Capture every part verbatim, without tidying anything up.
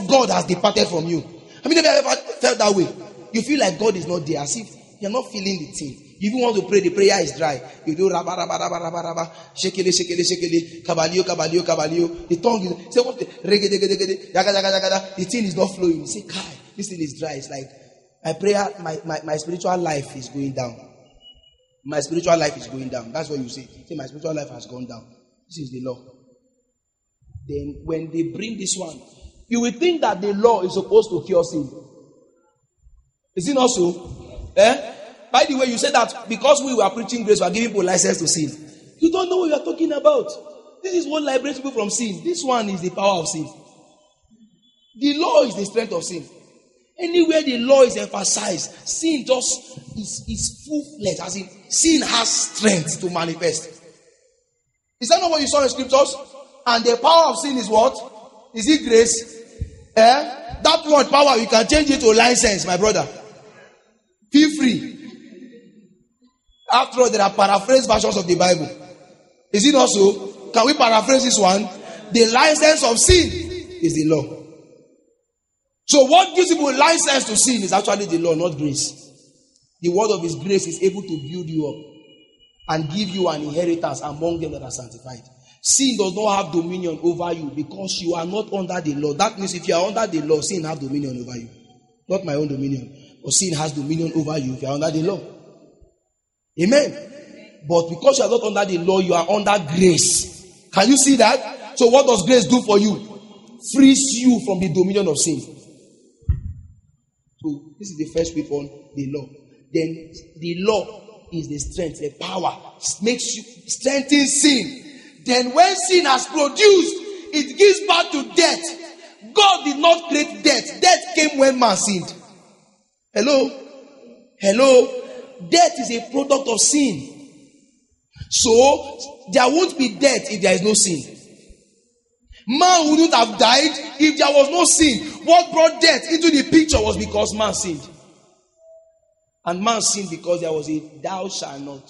of God has departed from you. I mean, have you ever felt that way? You feel like God is not there, as if you're not feeling the thing. You even want to pray, the prayer is dry. You do rabba, rabba, rabba, rabba, rabba, shekele, shekele, shekele, kabalio, kabalio, kabalio. The tongue is, say what? The, regede, regede, regede, yaga, yaga, yaga, yaga. The thing is not flowing. You say, kai, this thing is dry. It's like, my prayer, my, my, my spiritual life is going down. My spiritual life is going down. That's what you say. Say, my spiritual life has gone down. This is the law. Then when they bring this one, you will think that the law is supposed to cure sin. Is it not so? Eh? By the way, you said that because we were preaching grace, we are giving people license to sin. You don't know what you are talking about. This is what liberates people from sin. This one is the power of sin. The law is the strength of sin. Anywhere the law is emphasized, sin just is, is full-fledged. As in, sin has strength to manifest. Is that not what you saw in scriptures? And the power of sin is what? Is it grace? Eh? That word power, you can change it to license, my brother. Feel free. After all, there are paraphrased versions of the Bible. Is it not so? Can we paraphrase this one? The license of sin is the law. So what gives people license to sin is actually the law, not grace. The word of his grace is able to build you up and give you an inheritance among them that are sanctified. Sin does not have dominion over you because you are not under the law. That means if you are under the law, sin has dominion over you. Not my own dominion. But sin has dominion over you if you are under the law. Amen. But because you are not under the law, you are under grace. Can you see that? So what does grace do for you? Frees you from the dominion of sin. So this is the first weapon, the law. Then the law is the strength, the power. It makes you strengthen sin. Then when sin has produced, it gives birth to death. God did not create death. Death came when man sinned. Hello? Hello? Death is a product of sin. So, there won't be death if there is no sin. Man wouldn't have died if there was no sin. What brought death into the picture was because man sinned. And man sinned because there was a thou shalt not.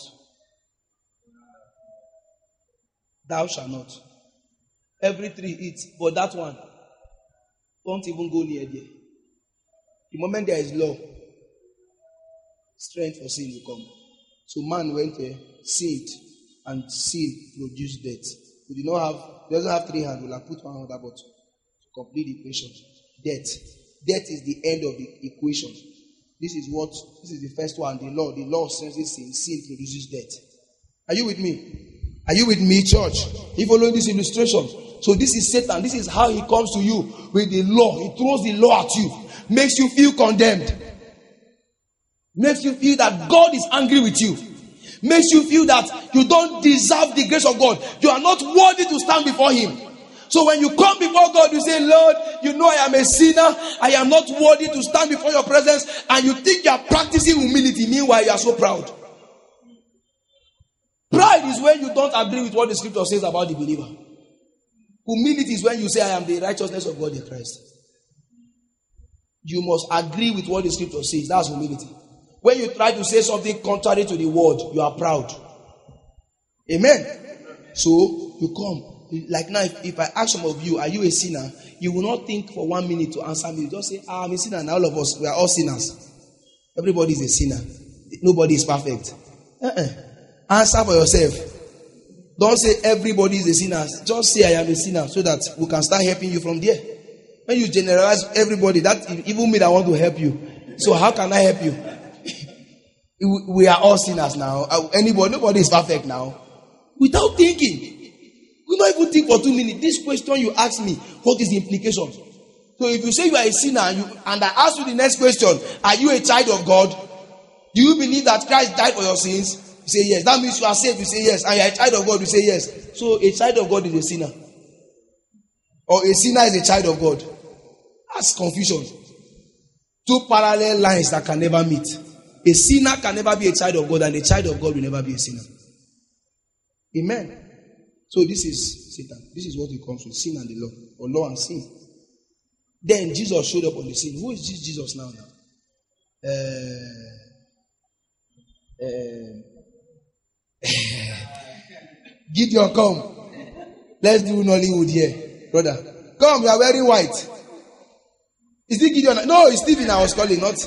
Thou shalt not. Every tree eats, but that one, don't even go near there. The moment there is law, strength for sin will come. So man went there, sinned, and sin produced death. We did not have, he doesn't have three hands, we'll have put one on that bottle to complete the equation. Death. Death is the end of the equation. This is what, this is the first one, the law. The law senses sin, sin produces death. Are you with me? Are you with me, church? Are you following this illustration? So this is Satan. This is how he comes to you with the law. He throws the law at you. Makes you feel condemned. Makes you feel that God is angry with you. Makes you feel that you don't deserve the grace of God. You are not worthy to stand before him. So when you come before God, you say, Lord, you know I am a sinner. I am not worthy to stand before your presence. And you think you are practicing humility. Meanwhile, you are so proud. Pride is when you don't agree with what the scripture says about the believer. Humility is when you say, I am the righteousness of God in Christ. You must agree with what the scripture says. That's humility. When you try to say something contrary to the word, you are proud. Amen. So you come. Like now, if, if I ask some of you, are you a sinner? You will not think for one minute to answer me. You just say, ah, I'm a sinner. And all of us, we are all sinners. Everybody is a sinner. Nobody is perfect. Uh-uh. Answer for yourself. Don't say everybody is a sinner. Just say I am a sinner so that we can start helping you from there. When you generalize everybody, that even me that want to help you. So how can I help you? We are all sinners now. Anybody, nobody is perfect now. Without thinking. You don't even think for two minutes. This question you ask me, what is the implication? So if you say you are a sinner and, you, and I ask you the next question, are you a child of God? Do you believe that Christ died for your sins? You say yes. That means you are saved. You say yes. And you are a child of God. You say yes. So a child of God is a sinner. Or a sinner is a child of God. That's confusion. Two parallel lines that can never meet. A sinner can never be a child of God, and a child of God will never be a sinner. Amen. So this is Satan. This is what he comes with, sin and the law, or law and sin. Then Jesus showed up on the scene. Who is this Jesus now? Now, uh, uh, Gideon, come. Let's do Nollywood here, brother. Come, you are wearing white. Is it Gideon? No, it's Stephen I was calling, not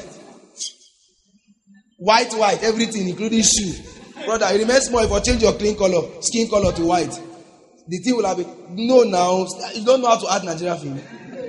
white, white, everything, including shoe. Brother, it remains small if you change your clean color, skin color to white. The thing will have been, no, now, you don't know how to add Nigerian film.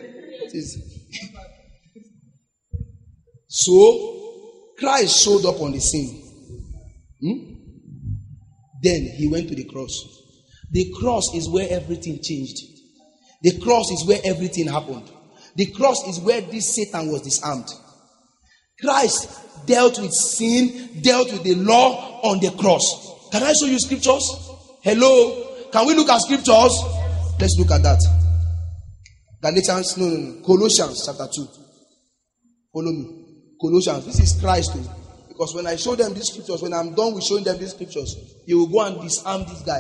So, Christ showed up on the scene. Hmm? Then he went to the cross. The cross is where everything changed. The cross is where everything happened. The cross is where this Satan was disarmed. Christ dealt with sin, dealt with the law on the cross. Can I show you scriptures? Hello? Can we look at scriptures? Let's look at that. Galatians, no, no, no. Colossians chapter two. Follow me. Colossians. This is Christ too. Because when I show them these scriptures, when I'm done with showing them these scriptures, you will go and disarm this guy.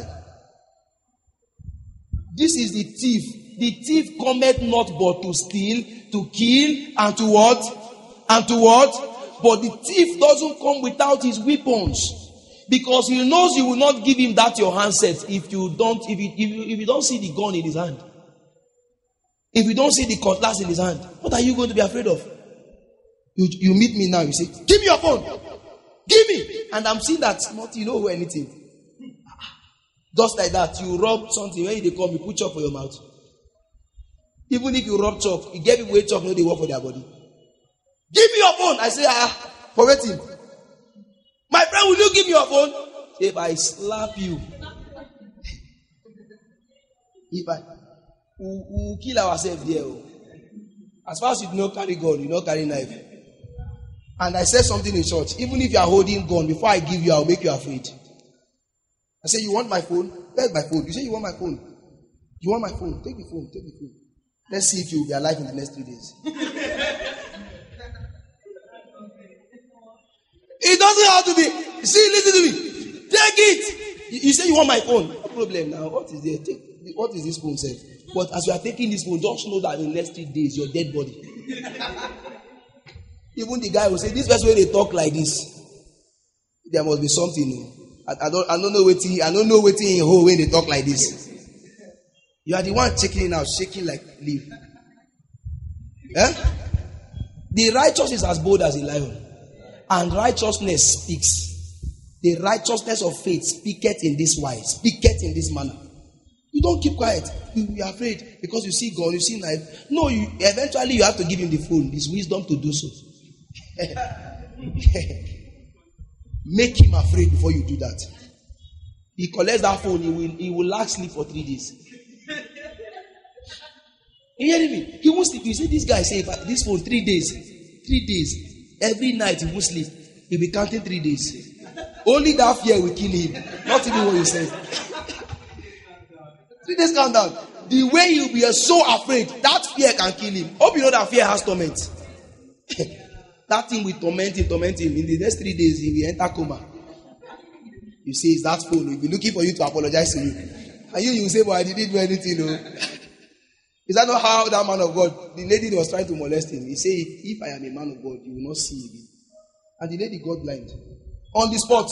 This is the thief. The thief cometh not but to steal, to kill, and to what? And to what? But the thief doesn't come without his weapons. Because he knows you will not give him that your handset if you don't, if you, if you, if you don't see the gun in his hand. If you don't see the cutlass in his hand, what are you going to be afraid of? You, you meet me now, you say, give me your phone. Give me. And I'm seeing that not you know anything. Just like that, you rub something, when they come, you put chalk for your mouth. Even if you rub chalk, you get people with chalk, no, they work for their body. Give me your phone. I say, ah, for waiting. My friend, will you give me your phone? If I slap you, if I, we'll, we'll kill ourselves there. As far as you do not carry gun, you don't carry knife. And I said something in church. Even if you are holding gun, before I give you, I'll make you afraid. I say, you want my phone? Where's my phone? You say you want my phone. You want my phone? Take the phone. Take the phone. Let's see if you will be alive in the next three days. It doesn't have to be. See, listen to me. Take it. You, you say you want my phone. No problem now. What is there? Take, what is this phone say? But as you are taking this phone, just know that in the next three days, your dead body. Even the guy will say, this person when they talk like this, there must be something. I, I don't I don't know waiting, I don't know waiting in whole when they talk like this. You are the one shaking now, shaking like leaf. Eh? The righteous is as bold as a lion. And righteousness speaks. The righteousness of faith speaketh in this wise, speaketh in this manner. You don't keep quiet. You be afraid because you see God, you see knife. No, you eventually you have to give him the phone, his wisdom to do so. Make him afraid before you do that. He collects that phone, he will he will lack sleep for three days. You hear me? He won't sleep. You see this guy say this phone three days. Three days. Every night he won't sleep. He'll be counting three days. Only that fear will kill him. Not even what you said. Three days countdown. The way he'll be so afraid, that fear can kill him. Hope you know that fear has torment. That thing will torment him, torment him. In the next three days, he will enter coma. You see, it's that phone. He'll be looking for you to apologize to you. And you, you will say, but I didn't do anything. No. Is that not how that man of God, the lady was trying to molest him? He said, if I am a man of God, you will not see me. And the lady got blind. On the spot.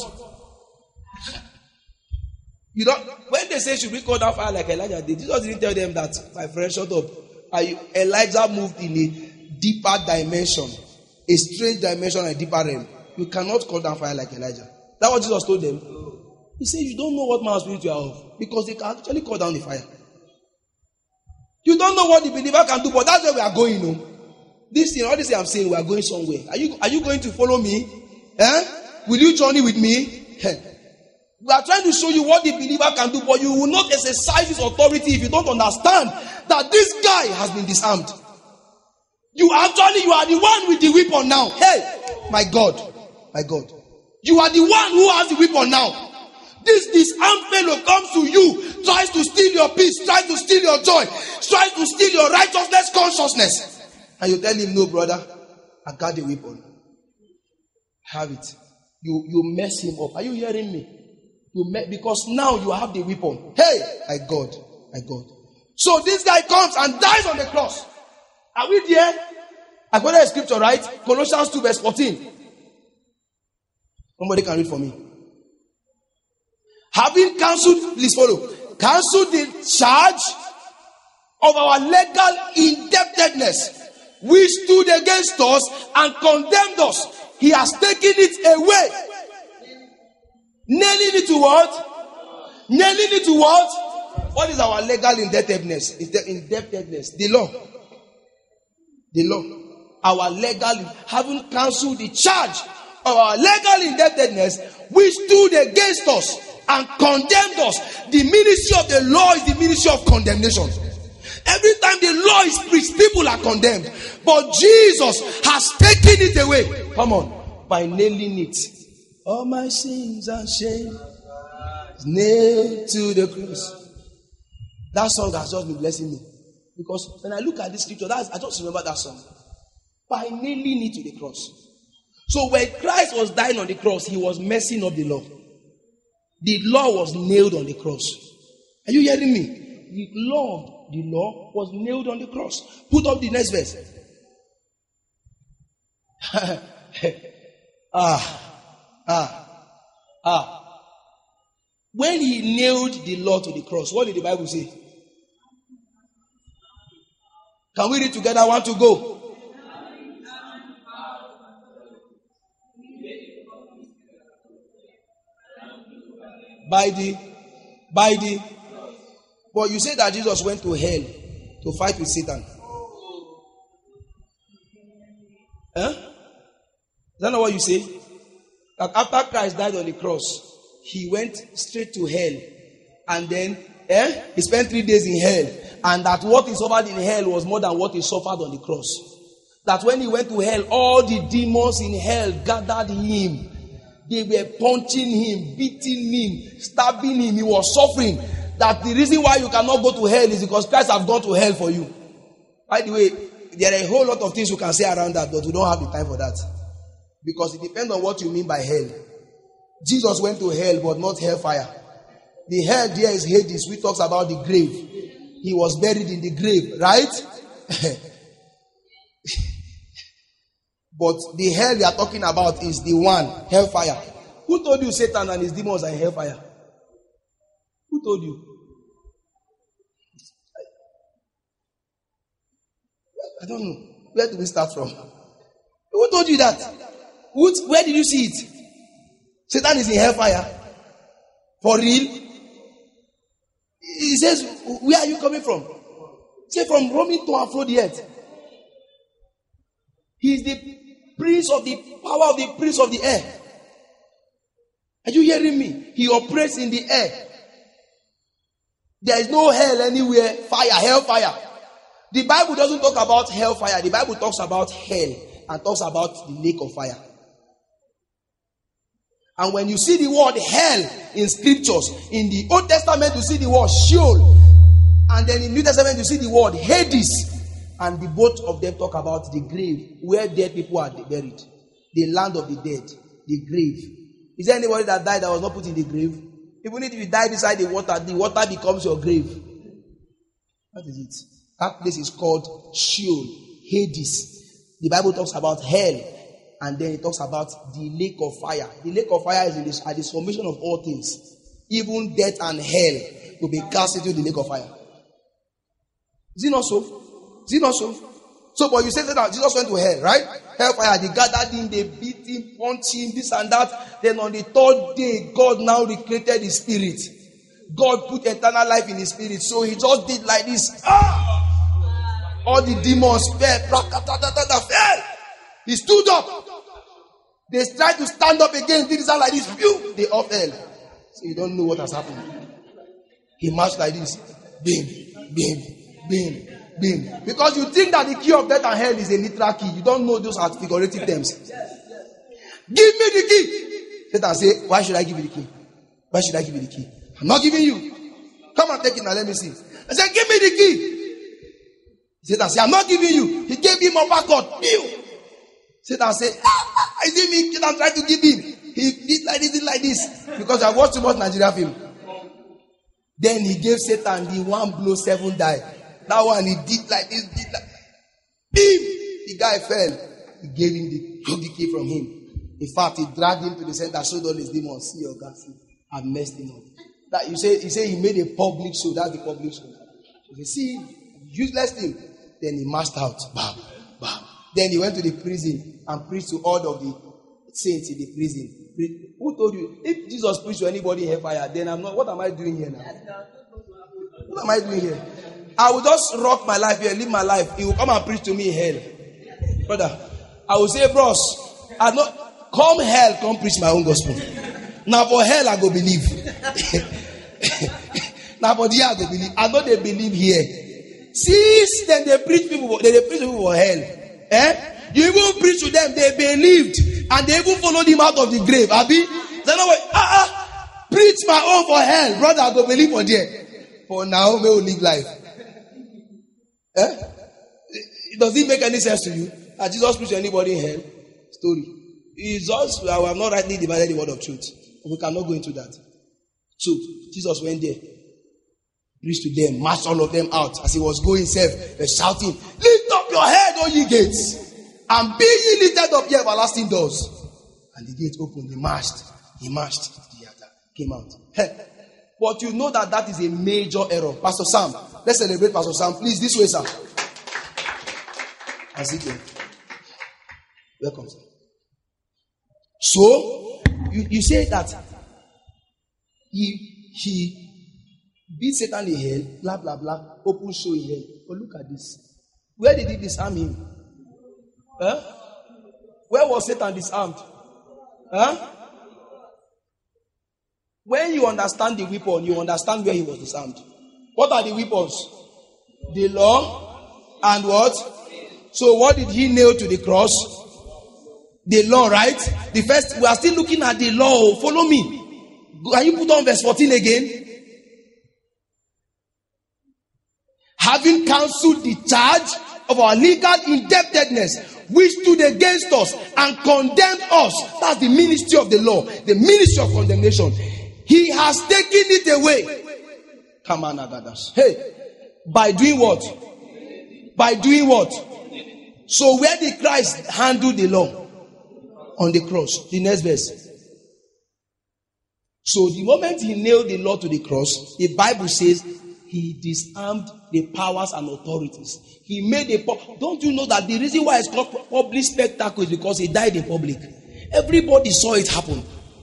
You don't, when they say, should we call down fire like Elijah did, Jesus didn't tell them that, my friend, shut up. Elijah moved in a deeper dimension. A strange dimension and a deeper realm. You cannot call down fire like Elijah. That's what Jesus told them. He said, you don't know what manner of spirit you are of. Because they can actually call down the fire. You don't know what the believer can do, but that's where we are going. No? This thing, all this thing I'm saying, we are going somewhere. Are you, are you going to follow me? Eh? Will you journey with me? We are trying to show you what the believer can do, but you will not exercise his authority if you don't understand that this guy has been disarmed. You actually, you are the one with the weapon now. Hey, my God, my God. You are the one who has the weapon now. This disarmed fellow comes to you, tries to steal your peace, tries to steal your joy, tries to steal your righteousness consciousness. And you tell him, no, brother, I got the weapon. Have it. You, you mess him up. Are you hearing me? You me- because now you have the weapon. Hey, my God, my God. So this guy comes and dies on the cross. Are we there? I quoted a scripture, right? Colossians two verse fourteen. Somebody can read for me. Having cancelled, please follow. Cancelled the charge of our legal indebtedness, which stood against us and condemned us. He has taken it away. Nailing it to what? Nailing it to what? What is our legal indebtedness? Indebtedness. The law. The law. Our legal, having cancelled the charge of our legal indebtedness, which stood against us and condemned us. The ministry of the law is the ministry of condemnation. Every time the law is preached, people are condemned. But Jesus has taken it away. Come on. By nailing it. All my sins and shame nailed to the cross. That song has just been blessing me. Because when I look at this scripture, that's, I just remember that song. By nailing it to the cross. So when Christ was dying on the cross, he was messing up the law. The law was nailed on the cross. Are you hearing me? The law, the law was nailed on the cross. Put up the next verse. ah, ah, ah. When he nailed the law to the cross, what did the Bible say? Can we read together? One to go. By the, by the, but you say that Jesus went to hell to fight with Satan. Huh? Is that not what you say? That after Christ died on the cross, he went straight to hell, and then eh, he spent three days in hell, and that what he suffered in hell was more than what he suffered on the cross. That when he went to hell, all the demons in hell gathered him. They were punching him, beating him, stabbing him. He was suffering. That the reason why you cannot go to hell is because Christ has gone to hell for you. By the way, there are a whole lot of things you can say around that, but we don't have the time for that. Because it depends on what you mean by hell. Jesus went to hell, but not hellfire. The hell there is Hades, which talks about the grave. He was buried in the grave, right? But the hell we are talking about is the one, hellfire. Who told you Satan and his demons are in hellfire? Who told you? I don't know. Where do we start from? Who told you that? Who, where did you see it? Satan is in hellfire. For real? He says, where are you coming from? Say from roaming to and fro the earth. He is the prince of the power of the prince of the air. Are you hearing me? He operates in the air. There is no hell anywhere. Fire, hellfire. The Bible doesn't talk about hellfire. The Bible talks about hell and talks about the lake of fire. And when you see the word hell in scriptures, in the Old Testament you see the word Sheol, and then in New Testament you see the word Hades. And the both of them talk about the grave where dead people are buried. The land of the dead. The grave. Is there anybody that died that was not put in the grave? Even if you died inside the water, the water becomes your grave. What is it? That place is called Sheol, Hades. The Bible talks about hell, and then it talks about the lake of fire. The lake of fire is in this, at the summation of all things. Even death and hell will be cast into the lake of fire. Is it not so? Is it not so? So, but you said that Jesus went to hell, right? Hellfire, they gathered him, they beat him, punched him, this and that. Then on the third day, God now recreated his spirit. God put eternal life in his spirit. So he just did like this. Ah! All the demons fell. fell. He stood up. They tried to stand up again, did something like this. Phew, they all fell. So you don't know what has happened. He marched like this. Bim, bim, bim. Being. Because you think that the key of death and hell is a literal key. You don't know those are figurative terms. Give me the key. Satan say, why should I give you the key? Why should I give you the key? I'm not giving you. Come and take it now, let me see. I said, give me the key. Satan say, I'm not giving you. He gave him upper cord. Satan said, ah, is it me? Satan tried to give him. He did like this, did like this. Because I watched too much Nigeria film. Then he gave Satan the one blow, seven die. That one he did like this, did like beam. The guy fell. He gave him the, took the key from him. In fact, he dragged him to the center, showed all his demons. See your God, see, I messed him up. That you say, he say he made a public show. That's the public show. So you see, useless thing. Then he marched out. Bam, bam, Then he went to the prison and preached to all of the saints in the prison. Who told you? If Jesus preached to anybody in hellfire, then I'm not. What am I doing here now? What am I doing here? I will just rock my life here, live my life. He will come and preach to me in hell. Brother, I will say, bros, I not come hell, come preach my own gospel. Now for hell, I go believe. Now for the I go believe. I know they believe here. See, then they preach people, they, they preach people for hell. Eh? You even preach to them, they believed, and they even followed him out of the grave. Abi, they know what? Ah ah, preach my own for hell, brother. I go believe for there. For now, may we live life. Eh? Does it make any sense to you? Has Jesus preached to anybody in hell? Story. It's just we have not rightly divided the word of truth. We cannot go into that. So Jesus went there, preached to them, marched all of them out. As he was going himself, they're shouting, "Lift up your head, O ye gates, and be ye lifted up, ye everlasting doors." And the gate opened. He marched. He marched. The other came out. Hey. But you know that that is a major error. Pastor Sam, let's celebrate Pastor Sam. Please, this way, sir. As it is. Welcome, sir. So, you, you say that he, he beat Satan in hell, blah, blah, blah, open show in hell. But look at this. Where did he disarm him? Huh? Where was Satan disarmed? Huh? When you understand the weapon, you understand where he was disarmed. What are the weapons? The law and what? So what did he nail to the cross? The law, right? The first, we are still looking at the law. Follow me. Can you put on verse fourteen again? Having cancelled the charge of our legal indebtedness, which stood against us and condemned us. That's the ministry of the law, the ministry of condemnation. He has taken it away. Come on, Agadas. Hey, by doing what? By doing what? So where did Christ handle the law? On the cross. The next verse. So the moment he nailed the law to the cross, the Bible says he disarmed the powers and authorities. He made a pu- don't you know that the reason why it's called public spectacle is because he died in public. Everybody saw it happen.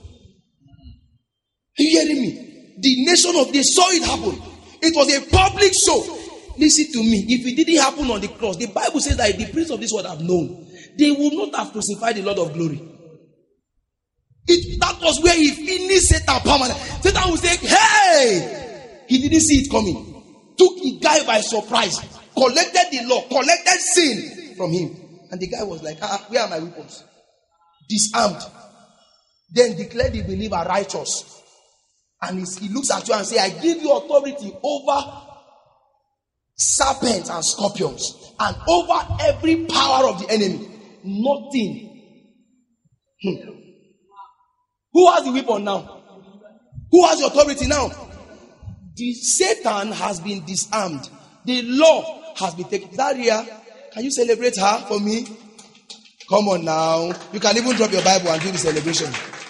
Are you hearing me? The nation of they saw it happen. It was a public show. Listen to me. If it didn't happen on the cross, the Bible says that if the prince of this world have known, they would not have crucified the Lord of glory. It, that was where he finished Satan permanent. Satan would say, hey! He didn't see it coming. Took the guy by surprise. Collected the law. Collected sin from him. And the guy was like, ah, where are my weapons? Disarmed. Then declared the believer righteous. And he looks at you and says, I give you authority over serpents and scorpions and over every power of the enemy. Nothing. Hmm. Who has the weapon now? Who has the authority now? The Satan has been disarmed. The law has been taken. Daria, can you celebrate her for me? Come on now. You can even drop your Bible and do the celebration.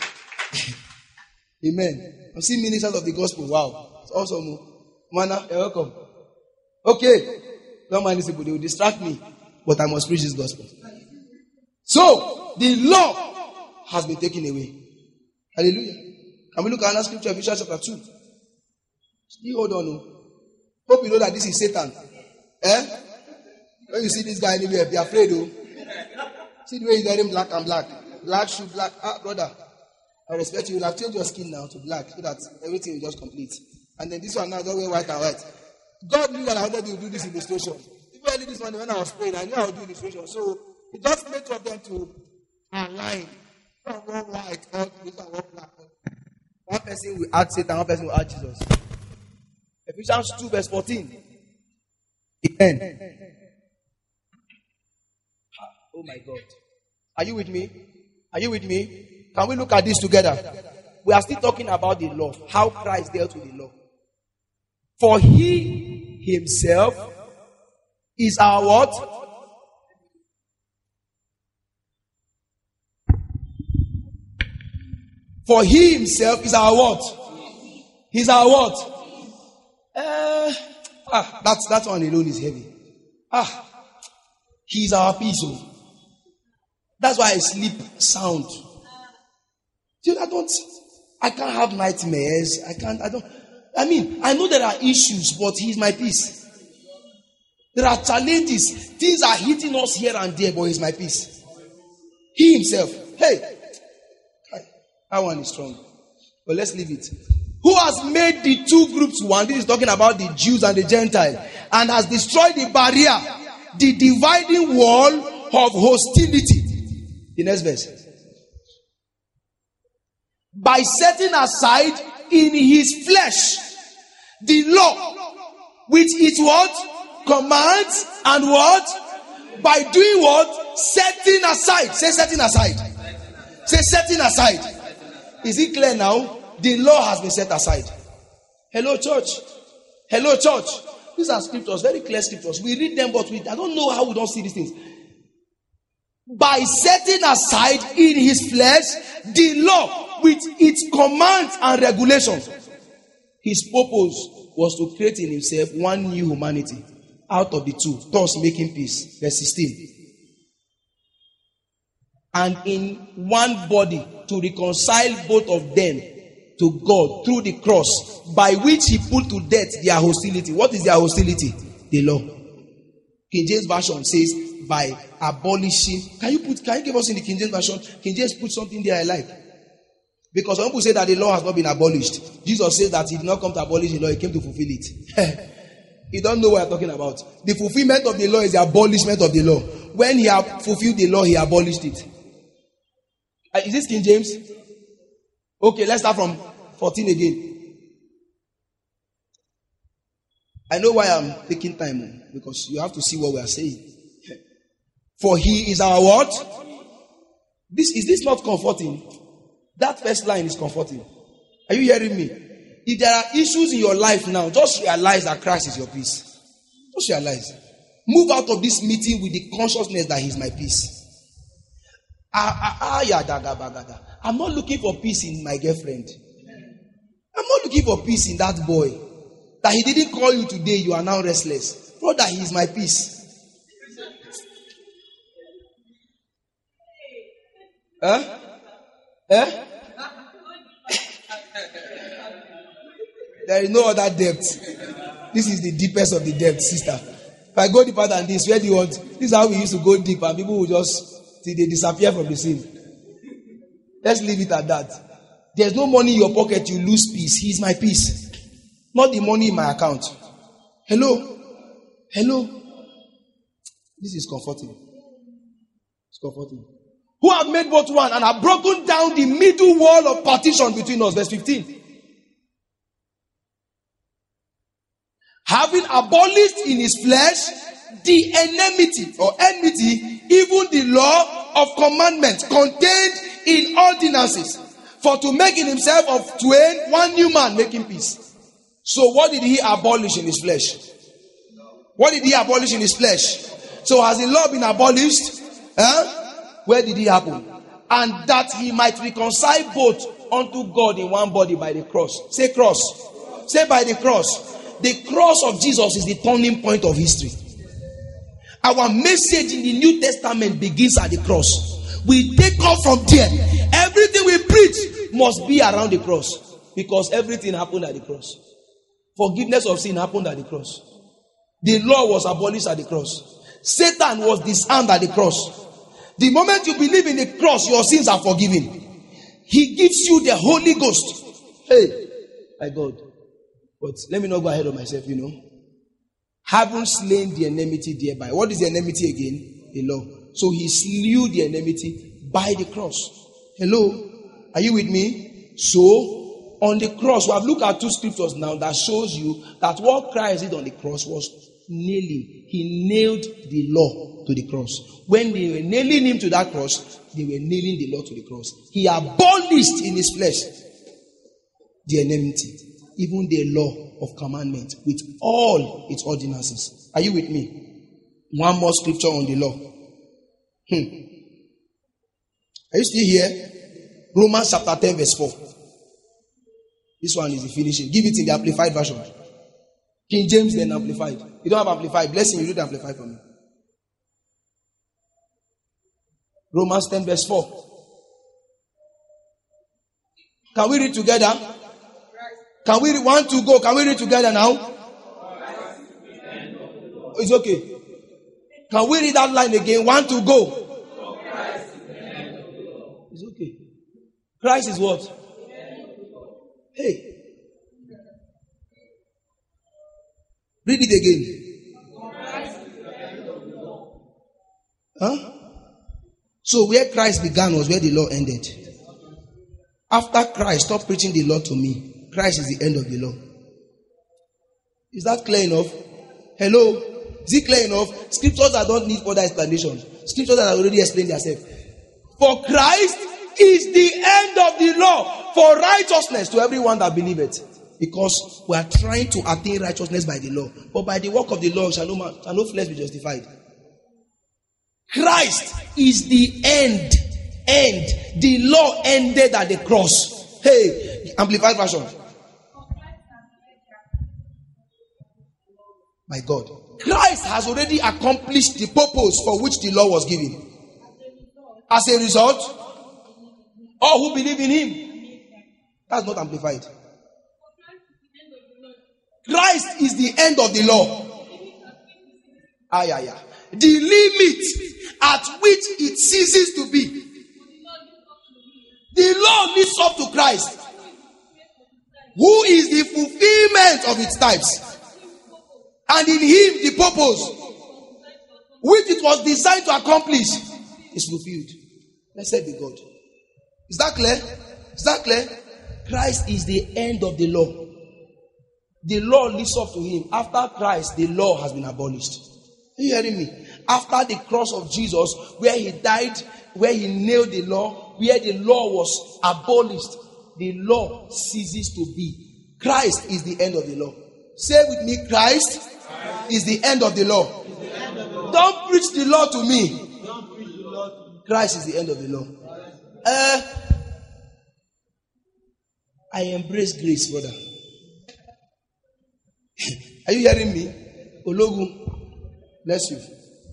Amen. I'm seeing ministers of the gospel. Wow. It's awesome. Mana, you're welcome. Okay. Don't mind these people. They will distract me. But I must preach this gospel. So, the law has been taken away. Hallelujah. Can we look at another scripture, Ephesians chapter two? Still hold on. No? Hope you know that this is Satan. Eh? When you see this guy anywhere, be afraid. Oh. See the way he's wearing black and black. Black shoe, black. Ah, brother. I respect you. You'll have changed your skin now to black so that everything will just complete. And then this one now, don't wear white and white. God knew that I wanted to do this illustration. Even early this morning when I was praying, I knew I would do illustration. So he just made two of them to align. One white, one black. One person will add Satan, one person will add Jesus. Ephesians two, verse fourteen. Amen. Oh my God. Are you with me? Are you with me? Can we look at this together? We are still talking about the law. How Christ dealt with the law. For he himself is our what? For he himself is our what? He's our what? Uh, ah, that's, that one alone is heavy. Ah, he's our peace. Oh. That's why I sleep sound. Dude, I don't, I can't have nightmares. I can't, I don't, I mean, I know there are issues, but He's my peace. There are challenges. Things are hitting us here and there, but He's my peace. He Himself. Hey, that one is strong. But let's leave it. Who has made the two groups one? This is talking about the Jews and the Gentiles. And has destroyed the barrier, the dividing wall of hostility. The next verse. By setting aside in His flesh the law, which it what? Commands and what? By doing what? Setting aside. Say setting aside. Say setting aside. Is it clear now? The law has been set aside. Hello, church. Hello, church. These are scriptures, very clear scriptures. We read them, but we, I don't know how we don't see these things. By setting aside in His flesh the law with its commands and regulations. His purpose was to create in Himself one new humanity out of the two, thus making peace. Verse sixteen. And in one body to reconcile both of them to God through the cross, by which He put to death their hostility. What is their hostility? The law. King James Version says by abolishing. Can you put? Can you give us in the King James Version? King James put something there I like. Because some people say that the law has not been abolished. Jesus says that He did not come to abolish the law; He came to fulfill it. You don't know what I'm talking about. The fulfillment of the law is the abolishment of the law. When He had fulfilled the law, He abolished it. Is this King James? Okay, let's start from fourteen again. I know why I'm taking time, because you have to see what we are saying. For He is our what? This is this not comforting? That first line is comforting. Are you hearing me? If there are issues in your life now, just realize that Christ is your peace. Just realize. Move out of this meeting with the consciousness that He's my peace. Ah, ah, ah, yeah, I'm not looking for peace in my girlfriend. I'm not looking for peace in that boy. That he didn't call you today, you are now restless. Brother, He is my peace. Huh? Eh? There is no other depth. This is the deepest of the depth, sister. If I go deeper than this, where do you want? This is how we used to go deep, and people will just, till they disappear from the scene. Let's leave it at that. There's no money in your pocket, you lose peace. He is my peace. Not the money in my account. Hello? Hello? This is comforting. It's comforting. Who have made both one and have broken down the middle wall of partition between us. Verse fifteen. Having abolished in His flesh the enmity or enmity, even the law of commandments contained in ordinances, for to make in Himself of twain one new man, making peace. So what did He abolish in His flesh? What did He abolish in His flesh? So has the law been abolished? Huh? Where did it happen? And that He might reconcile both unto God in one body by the cross. Say cross. Say by the cross. The cross of Jesus is the turning point of history. Our message in the New Testament begins at the cross. We take off from there. Everything we preach must be around the cross, because everything happened at the cross. Forgiveness of sin happened at the cross. The law was abolished at the cross. Satan was disarmed at the cross. The moment you believe in the cross, your sins are forgiven. He gives you the Holy Ghost. Hey, my God. But let me not go ahead of myself, you know. Having slain the enmity thereby. What is the enmity again? The law. So He slew the enmity by the cross. Hello? Are you with me? So, on the cross, we have looked at two scriptures now that shows you that what Christ did on the cross was nailing. He nailed the law to the cross. When they were nailing Him to that cross, they were nailing the law to the cross. He abolished in His flesh the enmity, even the law of commandment with all its ordinances. Are you with me? One more scripture on the law. Hmm. Are you still here? Romans chapter ten verse four. This one is the finishing. Give it in the Amplified version. King James then Amplified. You don't have Amplified. Blessing, you do the Amplified for me. Romans ten verse four. Can we read together? Can we read one to go? Can we read together now? It's okay. Can we read that line again? One to go. It's okay. Christ is what? Hey. Read it again. Huh? So where Christ began was where the law ended. After Christ stopped preaching the law to me, Christ is the end of the law. Is that clear enough? Hello? Is it clear enough? Scriptures that don't need further explanation. Scriptures that have already explained themselves. For Christ is the end of the law for righteousness to everyone that believeth. Because we are trying to attain righteousness by the law. But by the work of the law shall no, man, shall no flesh be justified. Christ is the end. End. The law ended at the cross. Hey, Amplified Version. My God. Christ has already accomplished the purpose for which the law was given. As a result, all who believe in him. That's not amplified. Christ is the end of the law. Ah, yeah, yeah. The limit at which it ceases to be. The law leads up to Christ, who is the fulfillment of its types. And in him, the purpose which it was designed to accomplish is fulfilled. Blessed be God. Is that clear? Is that clear? Christ is the end of the law. The law leads up to him. After Christ, the law has been abolished. Are you hearing me? After the cross of Jesus, where he died, where he nailed the law, where the law was abolished, the law ceases to be. Christ is the end of the law. Say with me, Christ, Christ is the end of the law. Of the law. Don't preach the law to me. Don't preach the law to me. Christ is the end of the law. Uh, I embrace grace, brother. Are you hearing me? Ologu, bless you.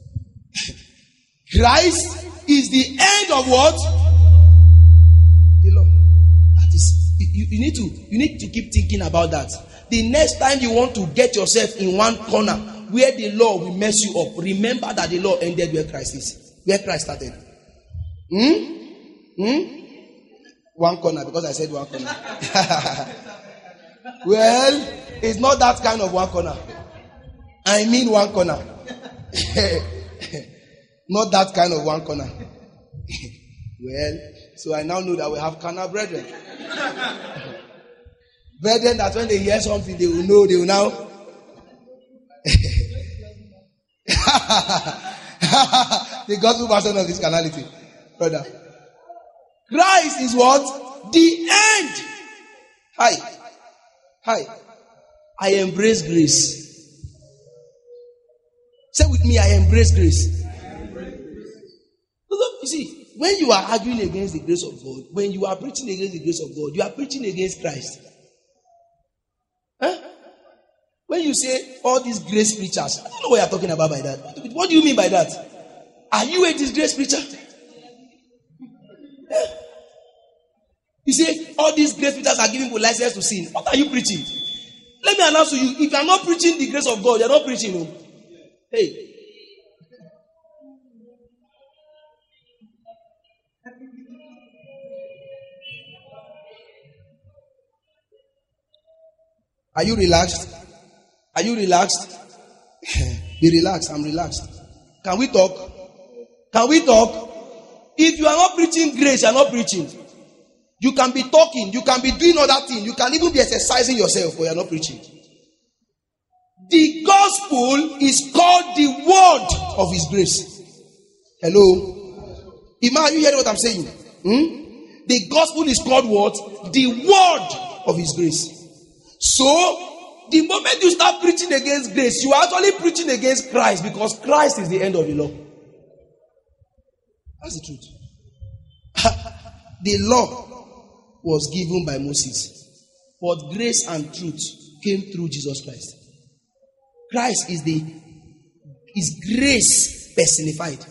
Christ is the end of what? The law. That is, you, you need to you need to keep thinking about that. The next time you want to get yourself in one corner where the law will mess you up, remember that the law ended where Christ is, where Christ started. Hmm? Hmm? One corner, because I said one corner. Well, it's not that kind of one corner. I mean one corner. Not that kind of one corner. Well, so I now know that we have carnal brethren. Brethren that when they hear something, they will know, they will now. The gospel version of this carnality. Brother. Christ is what? The end. Hi. Hi. I embrace grace. Say with me, I embrace grace. I embrace grace. You see, when you are arguing against the grace of God, when you are preaching against the grace of God, you are preaching against Christ. Huh? When you say all these grace preachers, I don't know what you are talking about by that. What do you mean by that? Are you a disgrace preacher? Yeah. You say all these grace preachers are giving people license to sin. What are you preaching? Let me announce to you, if you are not preaching the grace of God, you are not preaching. No. Hey. Are you relaxed? Are you relaxed? Be relaxed. I'm relaxed. Can we talk? Can we talk? If you are not preaching grace, you are not preaching. You can be talking. You can be doing other things. You can even be exercising yourself, but you are not preaching. The gospel is called the word of his grace. Hello? Ima, are you hearing what I'm saying? Hmm? The gospel is called what? The word of his grace. So, the moment you start preaching against grace, you are actually preaching against Christ, because Christ is the end of the law. That's the truth. The law was given by Moses, but grace and truth came through Jesus Christ. Christ is the is grace personified.